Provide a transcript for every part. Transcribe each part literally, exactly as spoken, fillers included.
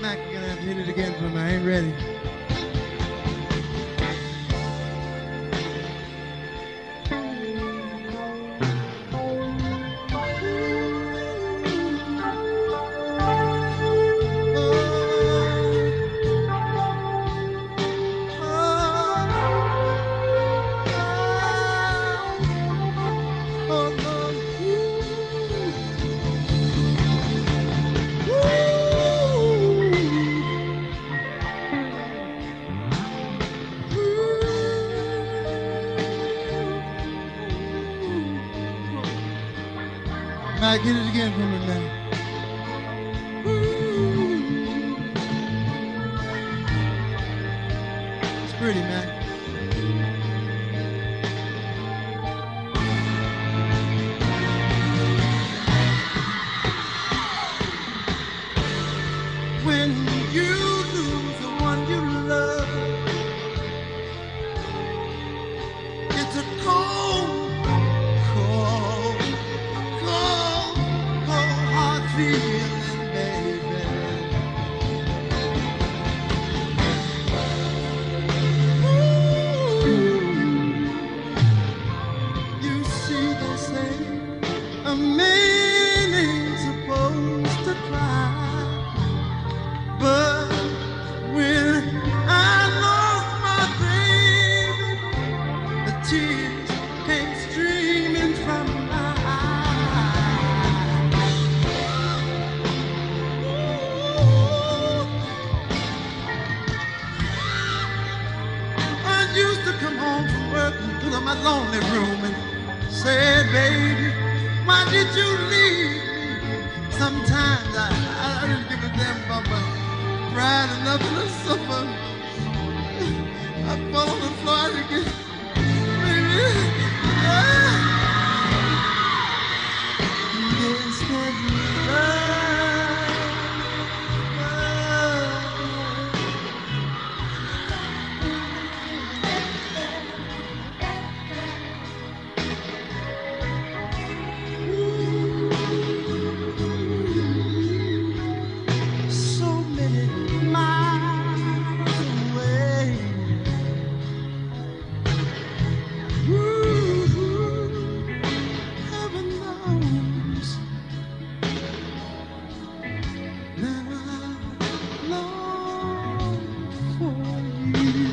Mac, you're gonna have to hit it again for me. I ain't ready. Mac, hit it again for me, man. It's pretty, man. When you lose the one you love, it's a cold, cold, cold, cold, hard feeling, baby. Ooh. You see, they say a man ain't supposed to cry. But when I lost my baby, the tears came streaming from my eyes. Ooh. I used to come home from work and go to my lonely room and say, baby, why did you leave me? Sometimes I, I didn't give a damn about my pride and nothing or something. I fall on the floor and get, baby, ah. Yes, that so many miles away. Ooh, heaven knows that I long for you.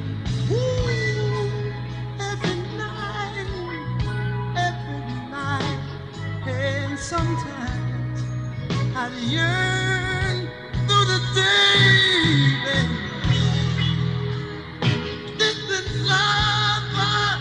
Ooh, every night, every night, and sometimes I yearn through the day, baby. Distant lover,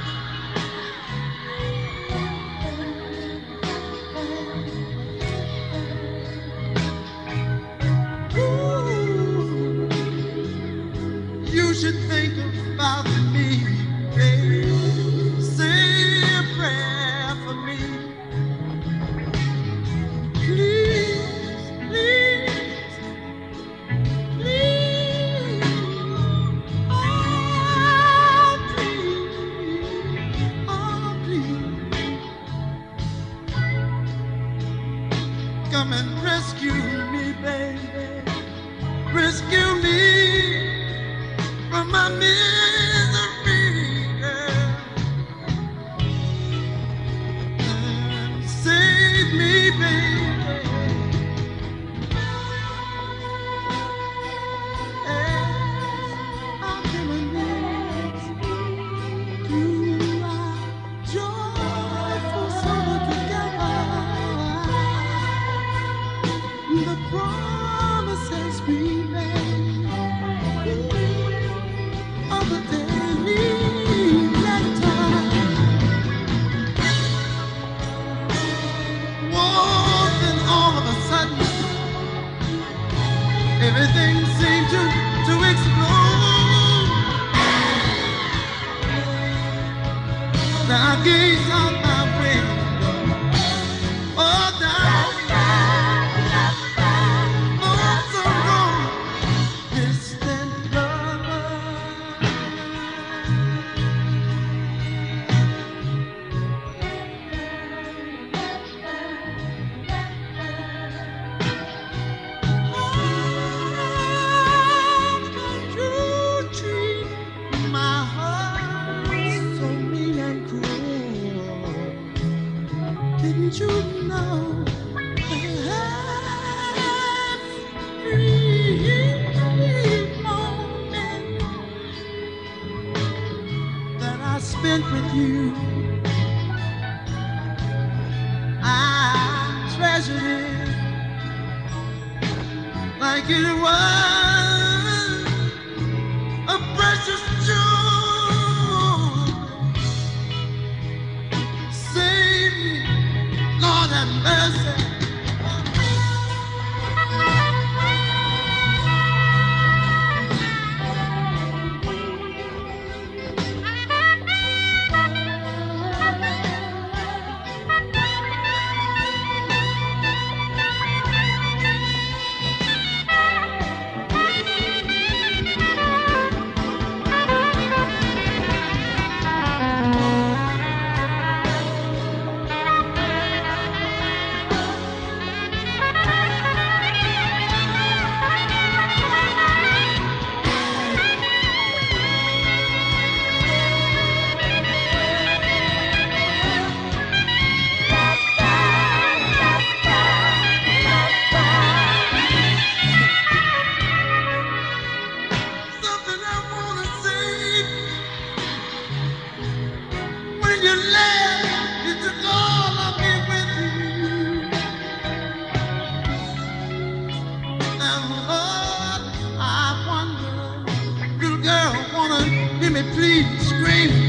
ooh, you should think about me, baby. Say a prayer for me. Please, please, please. Oh, please, oh, please. Come and rescue me, baby. Rescue me from my misery, girl. And save me, baby. I'm feeling this. You are joyful summer together. The promises we made of the daily letter. Whoa, then all of a sudden, everything seemed to, to explode. Now I gaze out my window. Oh, down, oh, so wrong, distant lover. Oh, with you. I treasured it like it was a precious jewel. Save me, Lord have mercy. Please scream.